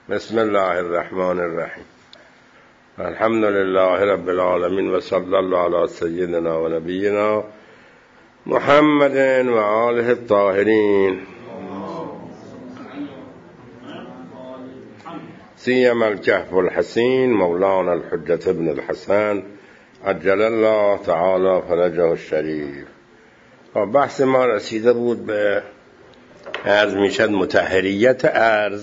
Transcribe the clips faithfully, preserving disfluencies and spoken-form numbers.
بسم الله الرحمن الرحیم. الحمد لله رب العالمین و صلی الله علی سیدنا و نبینا محمد و آله الطاهرین سیما الکهف الحسین مولانا الحجة ابن الحسن عجل الله تعالی فرجه الشریف. بحث ما رسیده بود به عرض میشد مطهریت ارض،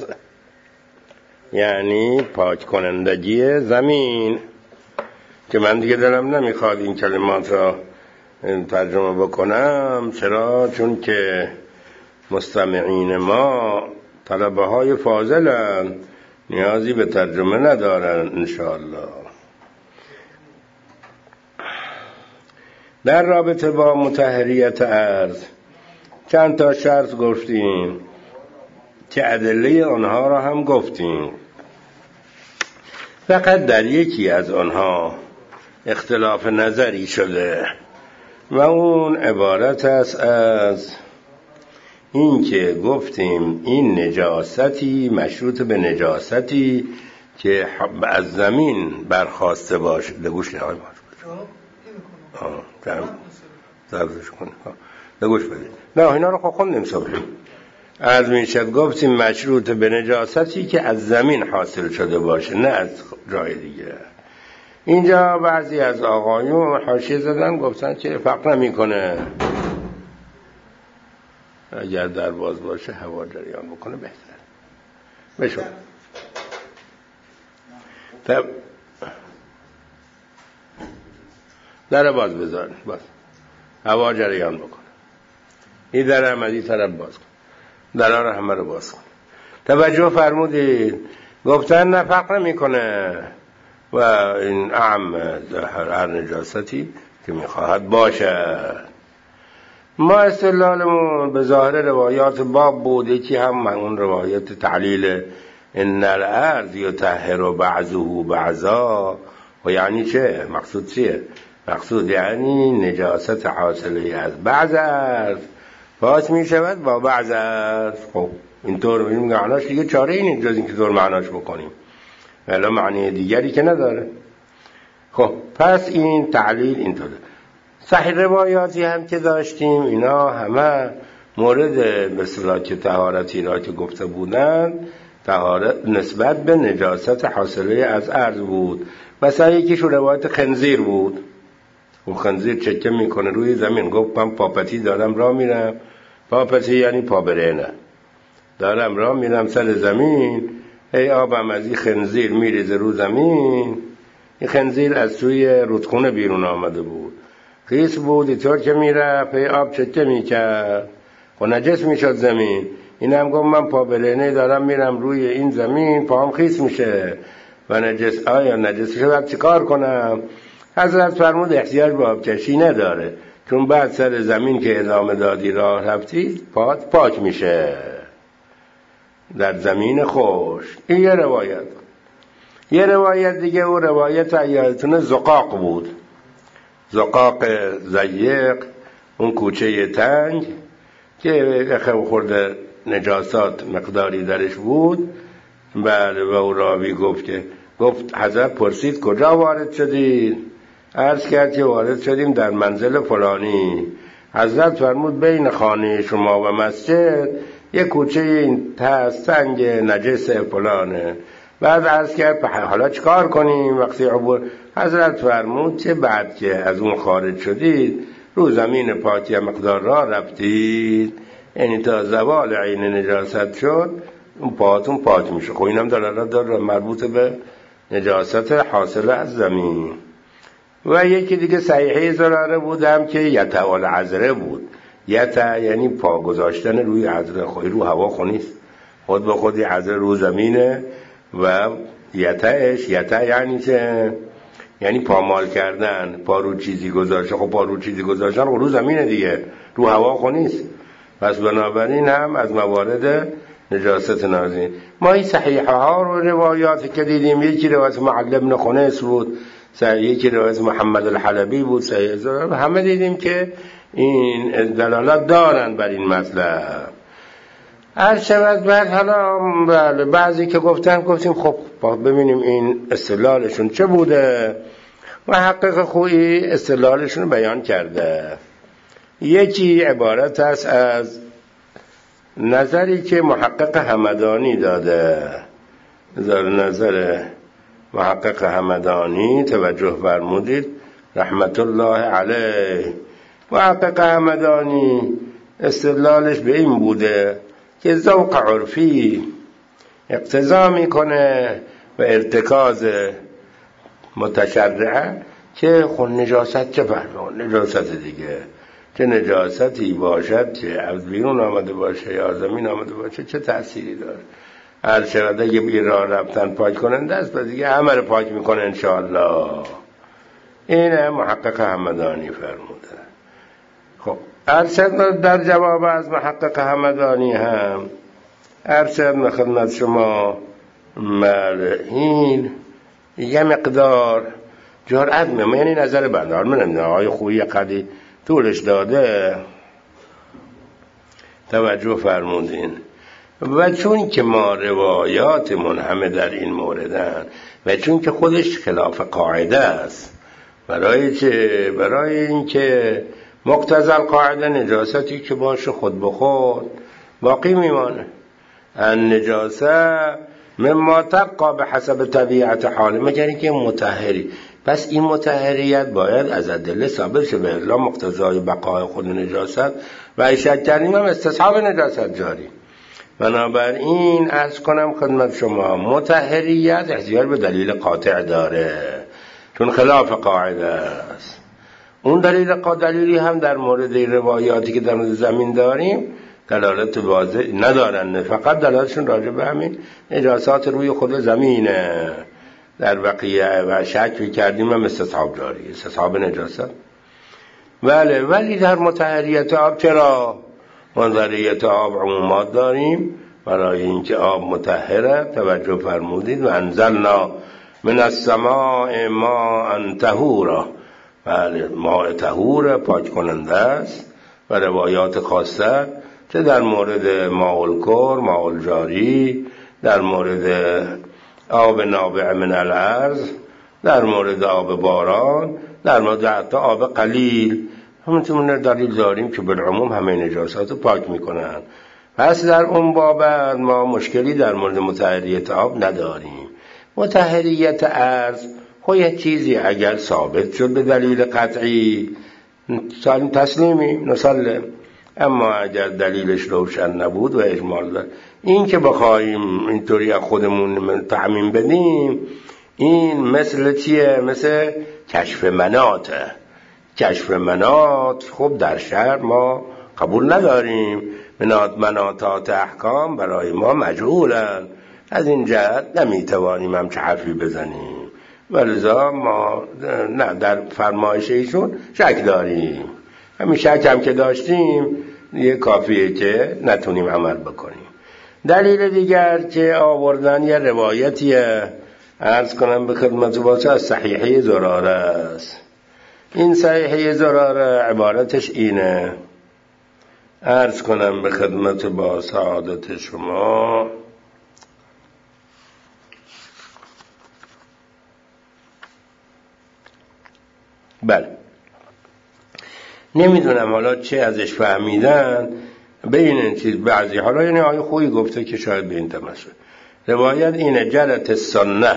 یعنی پاک کنندگی زمین، که من دیگه دلم نمیخواد این کلمات را ترجمه بکنم. چرا؟ چون که مستمعین ما طلبه های فاضلن، نیازی به ترجمه ندارن انشاءالله. در رابطه با مطهریت ارض چند تا شرط گفتیم که ادله آنها را هم گفتیم. فقط در یکی از آنها اختلاف نظری شده و اون عبارت است از این که گفتیم این نجاستی مشروط به نجاستی که از زمین برخواسته باشه. دگوش نهای باشه دگوش بدید. نه اینا رو خوندیم صبحی. از میشد گفتیم مشروط به نجاستی که از زمین حاصل شده باشه، نه از جای دیگه. اینجا بعضی از آقایون حاشیه زدن گفتن که فرق نمیکنه، اگر در باز باشه هوا جریان بکنه بهتره. بشو تب در باز بذار، باز هوا جریان بکنه. این در عملی طرف باز کن، درها رو همه رو باز کن. توجه فرمودید گفتن نه فرق نمیکنه و این اعم هر نجاستی که میخواهد باشه. ما استدلالمون به ظاهر روایات باب بود. یکی هم اون روایت تعلیل ان الارض یطهر بعضه بعضا. و یعنی چه؟ مقصود چیه؟ مقصود یعنی نجاست حاصله از بعض ارض پاک می شود با بعض ارض. خب اینطور میگیم معناش دیگه چاره این اینجاز این که طور معناش بکنیم، ولی معنی دیگری که نداره. خب پس این تعلیل اینطوره. صحیح روایاتی هم که داشتیم اینا همه مورد مثلا که طهارتی را که گفته بودن طهارت نسبت به نجاست حاصله از ارض بود. مثلا یکیش روایت خنزیر بود. و خنزیر چکه میکنه روی زمین. گفت من پاپتی دارم راه میرم. پاپتی یعنی پابرینه. دارم راه میرم سر زمین، ای آبم از این خنزیر میریزه رو زمین. این خنزیر از توی رودخونه بیرون آمده بود، خیس بود. اینطور که میرفت ای آب چکه میکرد و نجس میشد زمین. این هم گفت من پابرینه دارم میرم روی این زمین، پاهم خیس میشه و نجس. آیا نجس شد چه کار کنم؟ حضرت فرمود احتیاج به آبکشی نداره، چون بعد سر زمین که ادامه دادی راه رفتی پات پاک میشه در زمین خوش. این یه روایت. یه روایت دیگه و روایت یادتونه زقاق بود. زقاق ضیق، اون کوچه تنگ که خورده نجاسات مقداری درش بود. بله و او راوی گفت که گفت حضرت پرسید کجا وارد شدید؟ عرض کرد که وارد شدیم در منزل فلانی. حضرت فرمود بین خانه شما و مسجد یک کوچه این تنگ نجس فلانه. بعد عرض کرد حالا چیکار کنیم وقتی عبور؟ حضرت فرمود که بعد که از اون خارج شدید رو زمین پاکی مقدار را رفتید، یعنی تا زوال عین نجاست شد اون پاتون پاک میشه. خب اینم دلالت داره مربوط به نجاست حاصله از زمین. و یکی دیگه صحیحه زراره بودم که یتع العذره بود. یتع یعنی پا گذاشتن روی عذره. خواهی رو هوا خونیست، خود به خودی عذره رو زمینه و یتعش یتع یعنی چه؟ یعنی پامال کردن، پا رو چیزی گذاشته. خب پا رو چیزی گذاشتن خب رو زمینه دیگه، رو هوا خونیست. پس بنابراین هم از موارد نجاست نازین. ما این صحیحه ها رو روایاتی که دیدیم، یکی روایت معل ابن خنیس بود، یکی روایت محمد الحلبی بود، همه دیدیم که این دلالت دارن بر این مطلب. هر شود بعد حالا بله بعضی که گفتن گفتیم خب ببینیم این استدلالشون چه بوده. محقق خویی استدلالشون رو بیان کرده. یکی عبارت است از نظری که محقق همدانی داده. نظر محقق همدانی توجه فرمودید رحمت الله علیه. محقق همدانی استدلالش به این بوده که ذوق عرفی اقتضا میکنه و ارتکاز متشرعه که خون نجاست چه فرمان نجاست دیگه چه نجاستی باشد چه از بیرون آمده باشه یا زمین آمده باشه چه تأثیری داره. هر شده اگه بی راه رفتن پاک کنن دست و دیگه همه رو پاک میکنه انشاءالله. اینه محقق همدانی فرموده. خب ارشد در جواب از محقق همدانی هم ارشد خدمت شما این یه مقدار جرأت می‌کنم، یعنی نظر بنده من نمیدونم آقای خویی قدی طولش داده توجه فرمودین و چون که ما روایاتمون همه در این موردن و چون که خودش خلاف قاعده است برای چه؟ برای این که مقتضی القاعده نجاستی که باشه خود به خود باقی میمانه. النجاسه مما تبقى به حسب طبیعت حال، مگر اینکه مطهری. پس این مطهریت باید از ادله ثابت شه به الا مقتضای بقای خود نجاست و اشاره کردیم هم استصحاب نجاست جاری. بنابراین عرض کنم خدمت شما مطهریت احتیاج به دلیل قاطع داره چون خلاف قاعده است. اون دلیل دلیلی هم در مورد روایاتی که در مورد زمین داریم دلالت واضح ندارن، فقط دلالتشون راجع به همین نجاسات روی خود زمینه. در بقیه و شک کردیم هم استصحاب جاری استصحاب نجاست. بله ولی در مطهریت آب چرا؟ مطهریت آب عمومات داریم برای اینکه آب مطهره. توجه فرمودید و انزلنا من السماء ماء طهورا. بله ماء طهور پاک کننده است و روایات خاصه چه در مورد ماء الکر ماء الجاری، در مورد آب نابع من الارض، در مورد آب باران، در مورد حتی آب قلیل همونطور دلیل داریم که بالعموم همه نجاسات رو پاک میکنن. پس در اون بابت ما مشکلی در مورد مطهریت آب نداریم. مطهریت ارض خب یه چیزی اگر ثابت شد به دلیل قطعی تسلیمی نسلم، اما اگر دلیلش روشن نبود و اجمال دار این که بخوایم اینطوری خودمون تعمیم بدیم این مثل چیه؟ مثل کشف مناطه. کشف مناط خب در شرع ما قبول نداریم. مناط مناطات احکام برای ما مجهولن، از این جهت نمیتوانیم هم چه حرفی بزنیم ولذا ما نه در فرمایش ایشون شک داریم. همین شک هم که داشتیم یه کافیه که نتونیم عمل بکنیم. دلیل دیگر که آوردن یه روایتیه عرض کنم به خدمت واسه از صحیحه زراره است. این صحیحه زراره عبارتش اینه عرض کنم به خدمت با سعادت شما. بله نمیدونم حالا چه ازش فهمیدن بین این چیز بعضی حالا یعنی آیه خویی گفته که شاید به این تمسه روایت اینه جرت السنه.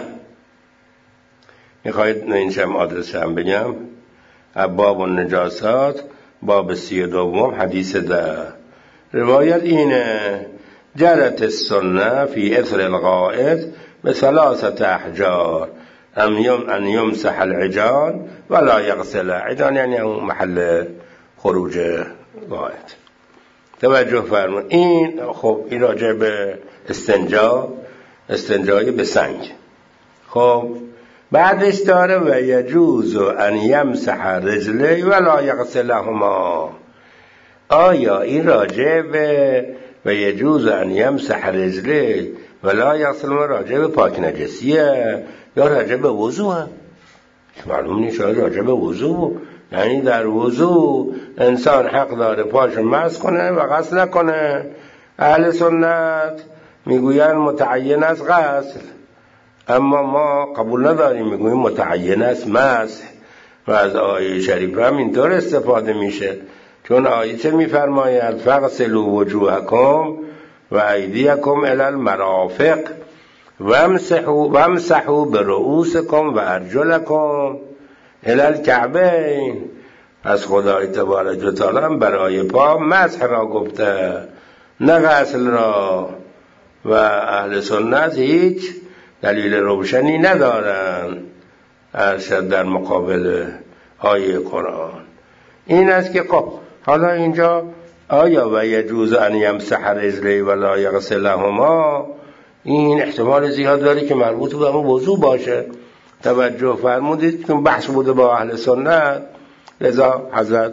میخواید این شم آدرس هم بگم باب النجاسات باب سی دوم حدیث ده. روایت اینه جرت السنه فی اثر الغائط به ثلاثه احجار ان یمسح العجان ولا یغسل عجان، یعنی محل خروج غائط. توجه فرمون این خب این راجع به استنجا استنجای به سنگ. خب بعدش داره و یجوز ان یمسح رجلی ولا یغسلهما. آیا این راجع به و یجوز ان یمسح رجلی ولا یغسلهما راجع به پاک نجسیه یا راجع به وضوء؟ معلوم نیست راجع به وضوء، یعنی در وضوء انسان حق داره پاشو مسح کنه و غسل نکنه. اهل سنت میگوین متعین است غسل، اما ما قبول نداریم، میگوییم متعین است مسح. و از آیه شریف هم اینطور استفاده میشه، چون آیه چه میفرماید؟ فغسلوا وجوهکم و ایدیکم الی المرافق وامسحوا وامسحوا برؤوسکم و ارجلکم الی الکعبین. از خدای تبارک و تعالی برای پا مسح را گفته، نه غسل را. و اهل سنت هیچ دلیل روشنی ندارن ارشد در مقابل آیه قرآن. این است که خب حالا اینجا آیا و یجوز ان یمسح رجلیه ولا یغسلهما، این احتمال زیاد داره که مربوط به همون وضو باشه. توجه فرمودید که بحث بوده با اهل سنت، لذا حضرت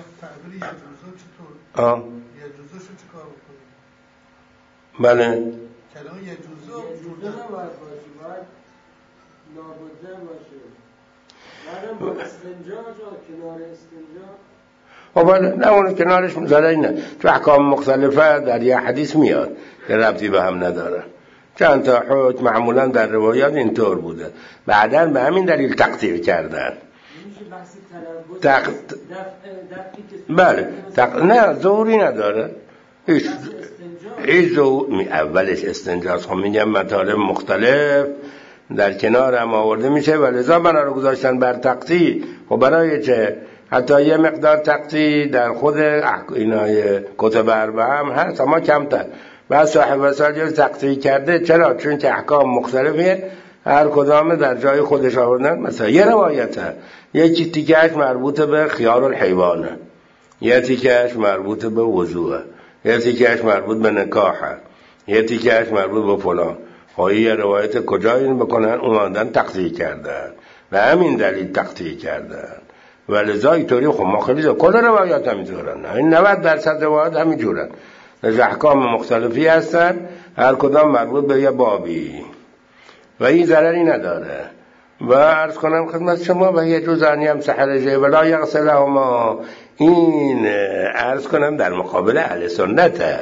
آه یجوزو چه کار بکنیم؟ بله کلمه یجوزو یجوزو نباید باشه، باید نابوده باشه. بعدم با استنجا جا کنار استنجا خب بله، نه اون کنارش مزاره نه، تو احکام مختلفه در یه حدیث میاد که ربطی به هم نداره. چند تا حکم معمولا در روایات اینطور بوده، بعداً به همین دلیل تقطیع کردن. تق... بله تق... نه ضروری نداره، هیچ هیچ زو... اولش استنجاست. خب میگم مطالب مختلف در کنار هم آورده میشه و لذا بنا رو گذاشتن بر تقطیع. خب برای چه؟ حتی یه مقدار تقطیع در خود اینای کتب اربعه هم هست، اما کمتر. بعد صاحب وسائل تقطیع کرده. چرا؟ چون که احکام مختلفه، هر کدام در جای خودش آوردن. مثلا یه روایته یکی تیکهش مربوط به خیار الحیوانه، یه تیکهش مربوط به وضوءه، یه تیکهش مربوط به نکاحه، یه تیکهش مربوط به فلان. خواهی یه روایت کجا این بکنن؟ اومدن تقطیع کردن و همین دلیل تقطیع کردن. و لذا اینطوری خب ما خیلی کل روایات همینطورن، این نود درصد روایات همینجورن، از احکام مختلفی هستن، هر کدام مربوط به یه بابی و این ضرری نداره. و عرض کنم خدمت شما و یجوز ان یمسح رجلیه ولا یغسلهما، این عرض کنم در مقابل اهل سنته.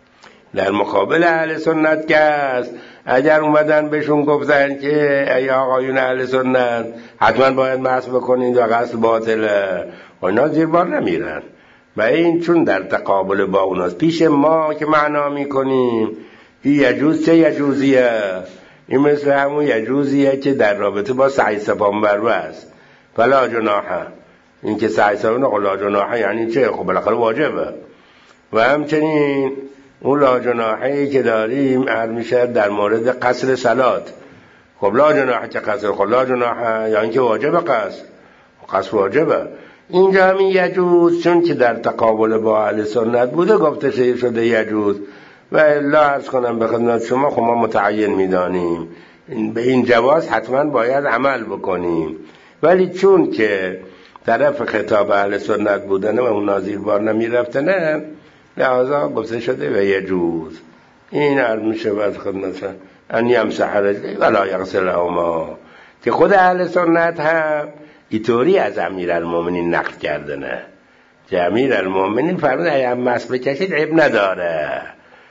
در مقابل اهل سنت که است، اگر اومدن بهشون گفتن که ای آقایون اهل سنت حتما باید مسح بکنید و غسل باطله، و اینا زیر بار نمیرن. و این چون در تقابل با اوناست. پیش ما که معنا میکنیم این یجوز چه یجوزیه؟ این مثل همون یجوزیه که در رابطه با سعی سپان بروه است. فلا جناحه، این که سعی سپان لا جناحه یعنی چه؟ خب بالاخره واجبه. و همچنین اون لا جناحه‌ای که داریم عرض میشه در مورد قصر صلات. خب لا جناحه که قصر، خب لا جناحه یعنی که واجبه قصر، قصر واجبه. اینجا همین یجوز چون که در تقابل با اهل سنت بوده گفته شده یجوز. و الا عرض کنم به خدمت شما خب ما متعین میدانیم به این جواز حتما باید عمل بکنیم، ولی چون که طرف خطاب اهل سنت بودن و اونا زیر بار نمیرفتنه لحاظا گفته شده و یجوز. این عرض میشه بعد خدمت ان یمسح رجلیه ولا یغسلهما، که خود اهل سنت هم اینطوری از امیرالمومنین نقل کرده، نه که امیرالمومنین فرمود اگه مسح بکشید عیب نداره.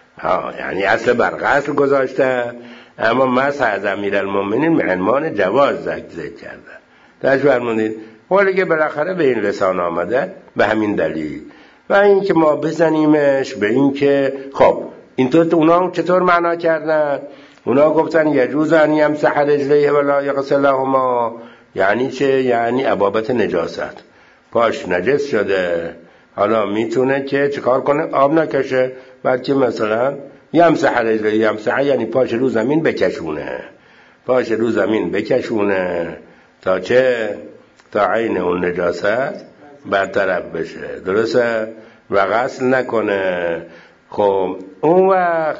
ها یعنی اصل بر غسل گذاشته، اما مسح از امیرالمومنین به عنوان جواز ذکر کرده. درش فرمودید ولی که بالاخره به این لسان آمده به همین دلیل. و این که ما بزنیمش به این که خب اینطور اونا چطور معنا کردن؟ اونا گفتن یجوز ان یمسح رجلیه ولا یغسلهما، یعنی چه؟ یعنی ابابت نجاست، پاش نجس شده، حالا میتونه که چیکار کنه؟ آب نکشه، بلکه مثلا یمسح رجلیه، یمسح یعنی پاش رو زمین بکشونه، پاش رو زمین بکشونه تا چه؟ تا عین اون نجاست برطرف بشه، درسته؟ و غسل نکنه. خب اون وقت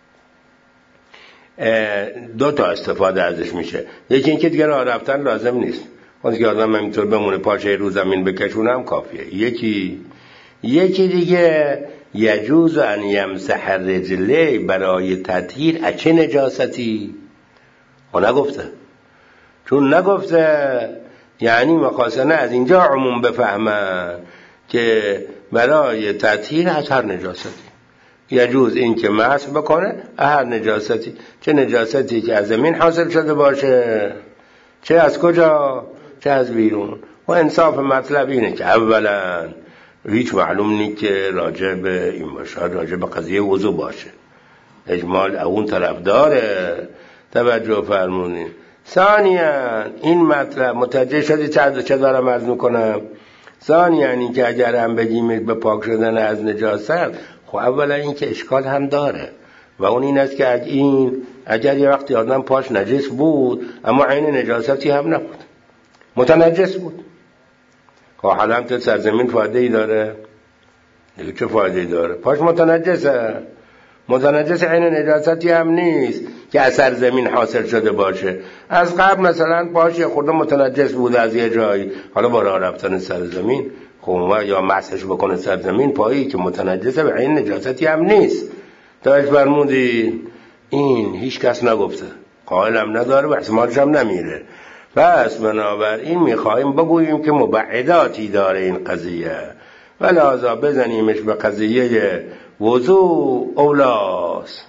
دو تا استفاده ازش میشه. یکی اینکه دیگه راه رفتن لازم نیست، اون که آدم همینطور بمونه پاشه رو زمین بکشونه هم کافیه. یکی یکی دیگه یجوز ان یمسح رجلیه برای تطهیر از چه نجاستی؟ خب نگفته، چون نگفته یعنی مخاصنه از اینجا عموم بفهمن که برای تطهیر از هر نجاستی. یجوز این که مسح بکنه هر نجاستی، چه نجاستی که از زمین حاصل شده باشه، چه از کجا، چه از بیرون. و انصاف مطلب اینه که اولا هیچ معلوم نیست که راجع به این باشه، راجع به قضیه وضو باشه، اجمال اون طرف داره، توجه فرمونین. ثانیاً این مطلب متوجه شدی چه دارم عرض میکنم؟ ثانیاً این که اگر هم بگیم به پاک شدن از نجاست، خب اولا این که اشکال هم داره و اون این است که این اگر یه وقتی آدم پاش نجس بود اما عین نجاستی هم نبود، متنجس بود، خب حالا تو سرزمین فایده ای داره؟ دیگه چه فایده ای داره؟ پاش متنجسه، متنجس عین نجاستی هم نیست که از سرزمین حاصل شده باشه. از قبل مثلا پاش یه خورده متنجس بوده از یه جایی، حالا با راه رفتن سرزمین خب یا مسحش بکنه سرزمین، پایی که متنجسه به عین نجاستی هم نیست. داشت فرمودی این هیچ کس نگفته، قائلم نداره و احتمالش هم نمیره. پس بنابراین میخوایم بگوییم که مبعداتی داره این قضیه و لذا بزنیمش به قضیه وضو اولاست.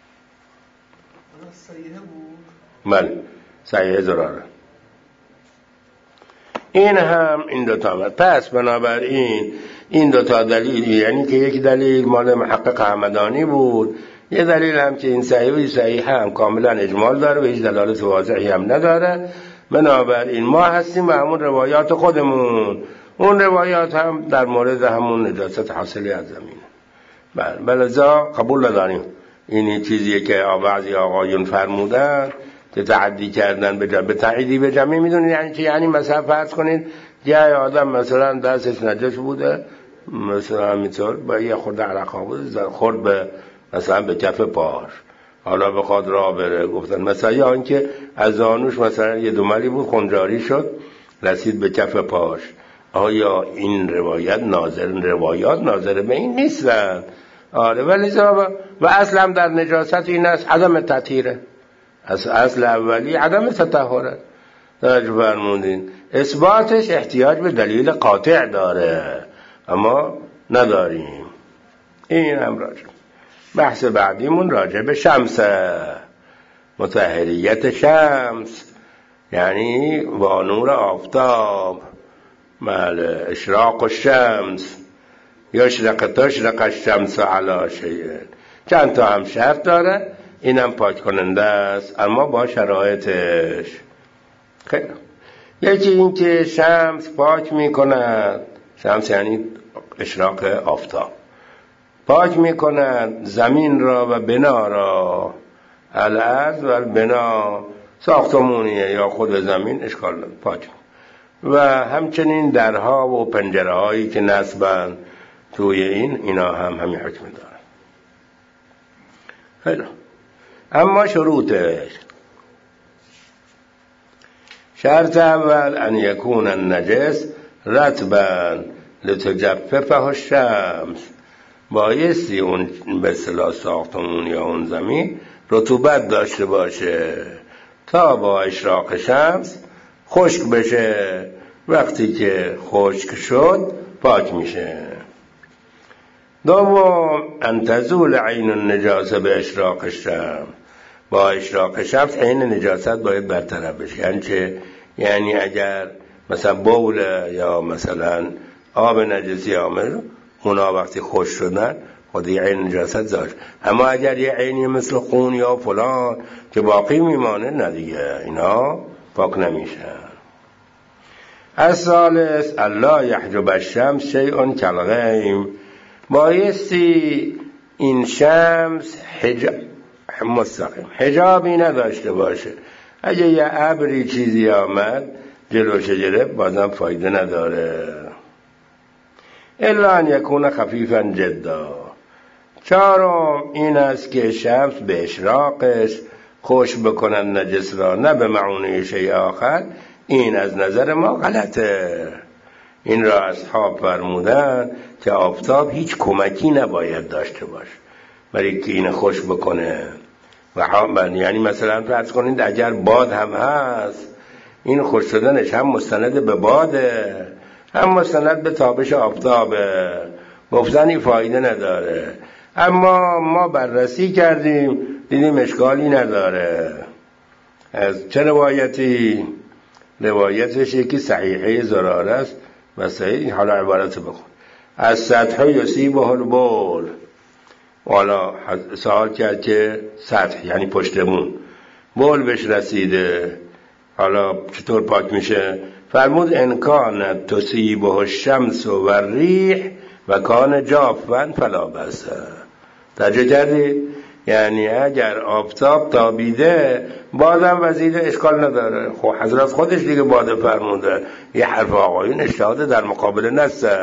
صحیحه بود؟ بله صحیحه ضراره. این هم این دوتا بود. پس بنابراین این دوتا دلیل، یعنی که یک دلیل مال محقق همدانی بود، یه دلیل هم که این صحیح و صحیح هم کاملا اجمال داره و هیچ دلالت واضحی هم نداره. بنابراین ما هستیم و همون روایات خودمون، اون روایات هم در مورد همون نجاست حاصلی از زمینه. بله بلذا قبول نداریم این چیزیه که بعضی آقایون فرمودن که تعدی کردن به جمع، به تعییدی به جمعی. میدونید یعنی چی؟ یعنی مثلا فرض کنید یه آدم مثلا دستش نجس بوده، مثلا همینطور با یه خورده عرقا بوده، خورد به مثلا به کف پاش، حالا بخواد راه بره، گفتن مثلا یا اینکه از زانوش مثلا یه دوملی بود خنجاری شد رسید به کف پاش. آیا این روایت ناظر روایات ناظر به این نیستن؟ آره ولی و اصل هم در نجاست این است عدم تطهیره، از اصل اولی عدم تطهره. درج فرمودین اثباتش احتیاج به دلیل قاطع داره اما نداریم. این هم راجع بحث بعدیمون راجع به شمس، مطهریت شمس، یعنی با نور آفتاب، مال اشراق الشمس، یشرق تشرق الشمس علی شیء. چند تا هم شرط داره، اینم پاک کننده است اما با شرایطش. خیلی یکی این که شمس پاک میکند، شمس یعنی اشراق آفتاب، پاک میکند زمین را و بنا را، الارض و بنا ساختمونیه یا خود زمین اشکال پاک، و همچنین درها و پنجره هایی که نصبن توی این، اینا هم همین حکم دارن. خیلی اما شروطش، شرط اول ان یکون النجس رطبا لتجففه الشمس، بایستی اون به اصطلاح ساختمون یا اون زمین رطوبت داشته باشه تا با اشراق شمس خشک بشه. وقتی که خشک شد پاک میشه. دوم ان تزول عین النجاسه به اشراق الشمس، با اشراق شمس عین نجاست باید برطرف بشه. یعنی چه؟ یعنی اگر مثلا بول یا مثلا آب نجسی آمد، اونا وقتی خشک شدن خود یه عین نجاست زاش، اما اگر یه عینی مثل خون یا فلان که باقی میمانه، نه دیگه اینا پاک نمیشن. الثالث الا یحجب الشمس شیء کالغیم، بایستی این شمس حجاب مستقیم حجابی نداشته باشه. اگه یه ابری چیزی آمد جلوش گرفت بازم فایده نداره. الا ان یکون خفیفا جدا. چهارم این است که شمس به اشراقش خوش بکنن نجس را، نه به معونه شیء آخر. این از نظر ما غلطه. این را اصحاب فرمودن که آفتاب هیچ کمکی نباید داشته باشه برای که این خوش بکنه. و یعنی مثلا فرض کنید اگر باد هم هست، این خوش شدنش هم مستند به باده هم مستند به تابش آفتابه، گفتنی فایده نداره. اما ما بررسی کردیم دیدیم اشکالی نداره. از چه روایتی؟ روایتش یکی صحیحه زراره است و صحیح. حالا عبارت بخون: از سطح یصیبه البول. حالا سوال کرد که سطح یعنی پشتمون، بول بهش رسیده، حالا چطور پاک میشه؟ فرمود ان کان تصیبه الشمس و الریح و کان جافا فلا بأس. توجه کردید؟ یعنی اگر آفتاب تابیده بادم وزیده اشکال نداره. خب حضرت خودش دیگه باده فرمونده، یه حرف آقایون اجتهاد در مقابل نسته.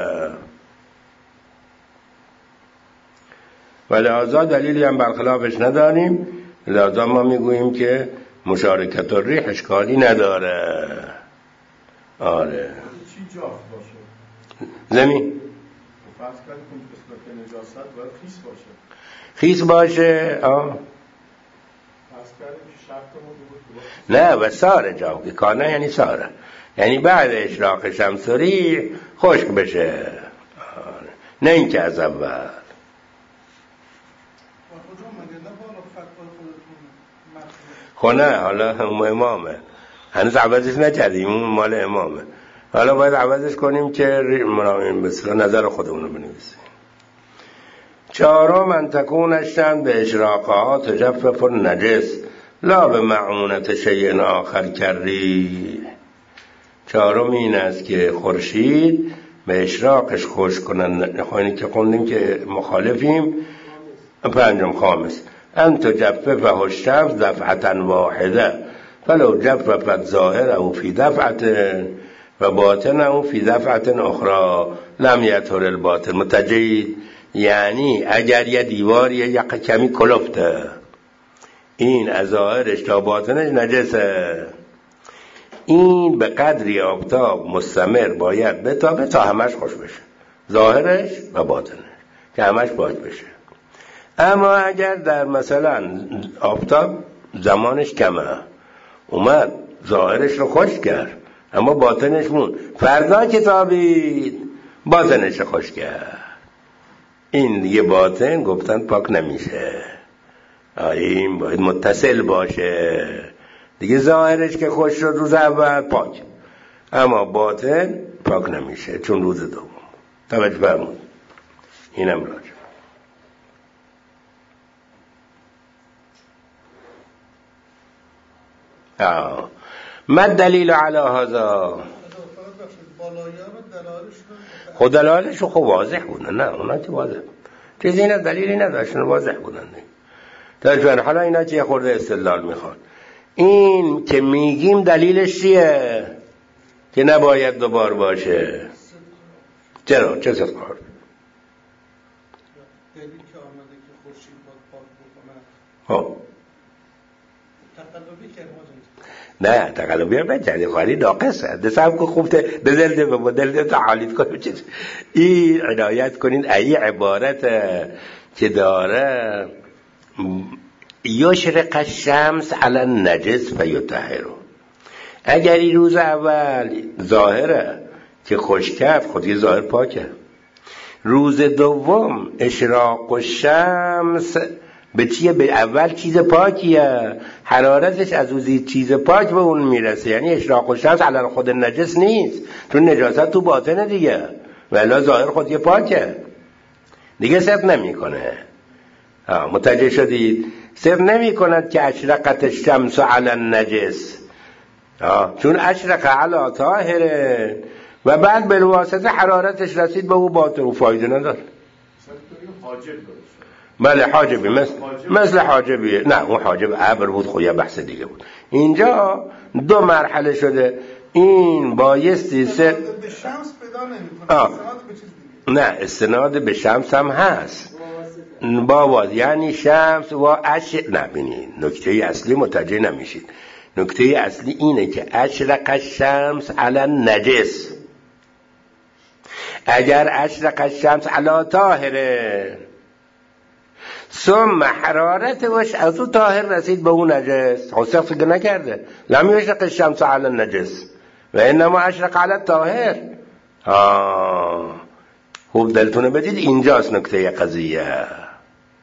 و لحاظا دلیلی هم برخلافش نداریم، لحاظا ما میگوییم که مشارکت الریح اشکالی نداره. آره چی جاف باشه؟ زمین فرض کنیم که نجاست باید خیس باشه. خیس باشه آه فرض کردیم که شرط ما بود نه و ساره جاف کانه یعنی ساره، یعنی بعد اشراق شمس و ریح خشک بشه. آره. نه اینکه از اول. خونه حالا هم امامه، هنوز عوضش نکردیم، اون مال امامه. حالا باید عوضش کنیم که منامین بسیار نظر خودمونو بنویسیم. چهارم من تکون الشمس به اشراقها تجفف النجس لا به معونت شیء آخر کری. چهارم این است که خورشید به اشراقش خوش کنن. خواهی که خوندیم که مخالفیم. پنجم خامس ان تجففه الشمس دفعة واحده فلو جففت ظاهره فی دفعة و باطنه فی دفعة اخرى لم یطهر الباطن. متجید یعنی اگر یه دیواری یه کمی کلفته، این از ظاهرش تا باطنش نجسه، این به قدری آفتاب مستمر باید بتابه تا همش خوش بشه، ظاهرش و باطنش که همش باید بشه. اما اگر در مثلا آفتاب زمانش کمه، اومد ظاهرش رو خوش کرد اما باطنش مون، فردا که تابید باطنش رو خوش کرد، این دیگه باطن گفتن پاک نمیشه. این باید متصل باشه دیگه. ظاهرش که خوش شد روز اول پاک، اما باطن پاک نمیشه چون روز دوم. توجه فرمود. اینم راجع آه. ما دلیل علی هذا؟ خود دلالش خب واضح بودن. نه اونا که واضح چیزی اینا دلیلی نداشتن، واضح بودن. در حالا اینا چه خورده استدلال میخواد. این که میگیم دلیلش چیه که نباید دوبار باشه؟ چرا؟ چه صدق کار؟ دلیل که آمده که خورشید باید پاک بکنه. خب تقلبی که نه تقلبی هم بچه خواهی ناقصه. دستم که خوبته دلده به دلده تعالیت کنیم. این عنایت کنین ای عبارت که داره یشرق الشمس علی النجس فیطهره. اگر این روز اول ظاهره که خوش کرد خودی ظاهر پاکه، روز دوم اشراق الشمس به چیه؟ به اول چیز پاکیه، حرارتش از اون چیز پاک به اون میرسه، یعنی اشراق الشمس علی خود نجس نیست، چون نجاست تو باطنه دیگه، ولی ظاهر خودی پاکه دیگه، صرف نمی کنه. متوجه شدید؟ صرف نمی کند که اشرقت الشمس علی النجس، چون اشرق علی طاهره و بعد به واسطه حرارتش رسید به اون باطن و فایده نداره. بله حاجبی مثل مثل حاجبی. نه اون حاجب ابر بود، خو یه بحث دیگه بود. اینجا دو مرحله شده. این بایستی سه به شمس پیدا نمی‌کنه، استناد به چیز دیگه. نه استناد به شمس هم هست بابا، یعنی شمس و اش. نه ببینید نکته اصلی متوجه نمیشید. نکته اصلی اینه که اشرق الشمس علی النجس. اگر اشرق الشمس علی طاهره ثم حرارت وش از اون طاهر رسید به اون نجس، حسق فکر نکرده لم یشرق الشمس علی النجس و انما اشرق علی الطاهر. آه خوب دلتونه بدید اینجاست نکته قضیه.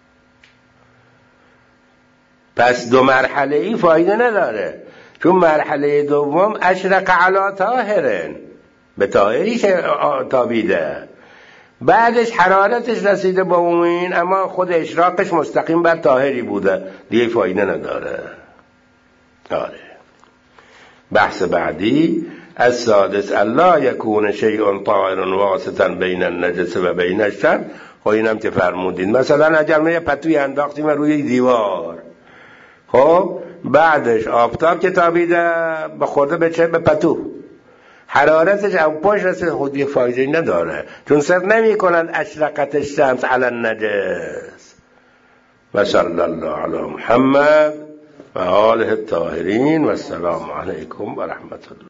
پس دو مرحله ای فایده نداره، چون مرحله دوم اشرق علی طاهرن، به طاهری تابیده، بعدش حرارتش رسیده با مومین اما خود اشراقش مستقیم بر طاهری بوده، دیگه فایده نداره. آره. بحث بعدی السادس الا یکون شیء طاهر واسطا بین النجس و بین الشر. خب اینم که فرمودین، مثلا اگر ما یه پتوی انداختیم روی دیوار، خب بعدش آفتاب که تابیده به خورده به چه؟ به پتو، حرارتش او پاش رسید، خود یه فایده نداره، چون صرف نمی کنند اشرقت الشمس علی النجس. و صلی الله علی محمد و آله الطاهرین و السلام علیکم و رحمت الله.